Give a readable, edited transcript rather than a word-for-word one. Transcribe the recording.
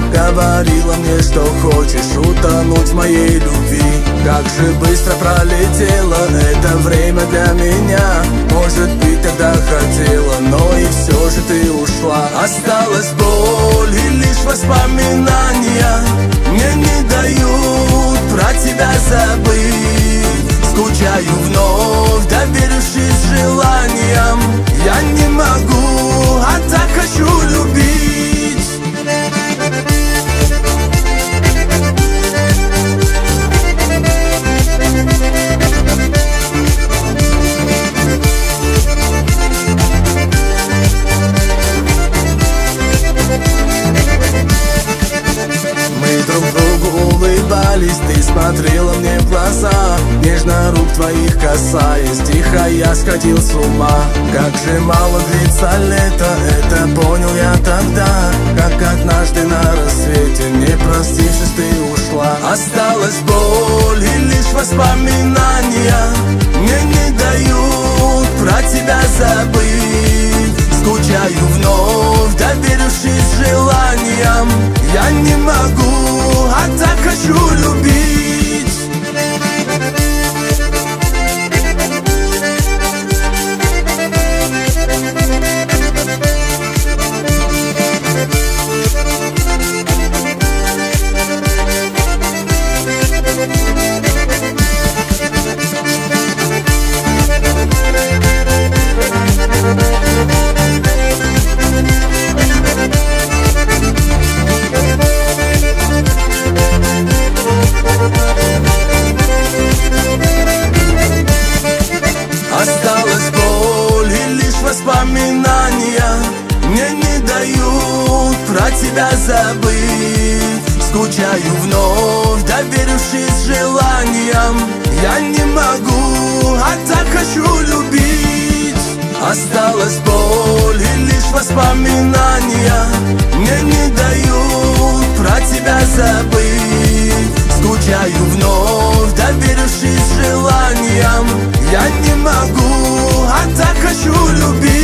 Говорила мне, что хочешь утонуть в моей любви. Как же быстро пролетело это время для меня. Может быть, тогда хотела, но и все же ты ушла. Осталась боль и лишь воспоминания мне не дают про тебя забыть. Скучаю вновь, доверившись желаниям. Я не могу, а так хочу любить. Мы друг другу улыбались, ты смотрела мне в глаза, нежно рук твоих касаясь, тихо я сходил с ума. Как же мало длится лето, это понял я тогда, как однажды на рассвете, не простившись, ты ушла. Осталась боль и лишь воспоминания мне не дают про тебя забыть. Скучаю вновь, доверившись желаниям. Я не могу, а так хочу любить. Осталась боль и лишь воспоминания мне не дают про тебя забыть. Скучаю вновь, доверившись желаниям. Я не могу, а так хочу любить. Осталась боль и лишь воспоминания мне не дают про тебя забыть. Скучаю вновь, доверившись желаниям. Я не могу, а так хочу любить.